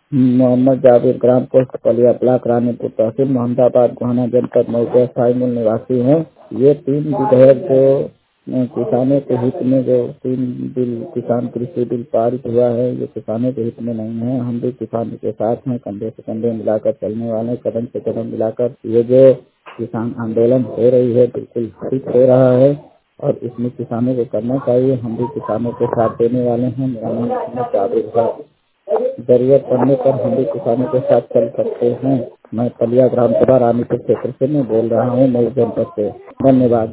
मोहम्मद जावेद, ग्राम post Paliya block, Ranipur तहसील, मोहम्मदाबाद, गोहाना जनपद, मऊ के स्थायी मूल निवासी हैं। ये 3 विधेयक जो किसानों के हित में, जो 3 बिल किसान कृषि बिल पारित हुआ है, ये किसानों के हित में नहीं है। हम भी किसानों के साथ हैं, कंधे से कंधे मिलाकर चलने वाले, कदम से कदम मिलाकर ये जो किसान आंदोलन हो रही है बिल्कुल ठीक हो रहा है और इसमें किसानों को करना चाहिए। हम भी किसानों के साथ देने वाले हैं। मेरा नाम मोहम्मद जावेद है। जरूरत पड़ने पर हम भी किसानों के साथ चल सकते हैं। मैं पलिया ग्राम सभा रानीपुर क्षेत्र से मैं बोल रहा हूँ, मऊ जनपद से। धन्यवाद।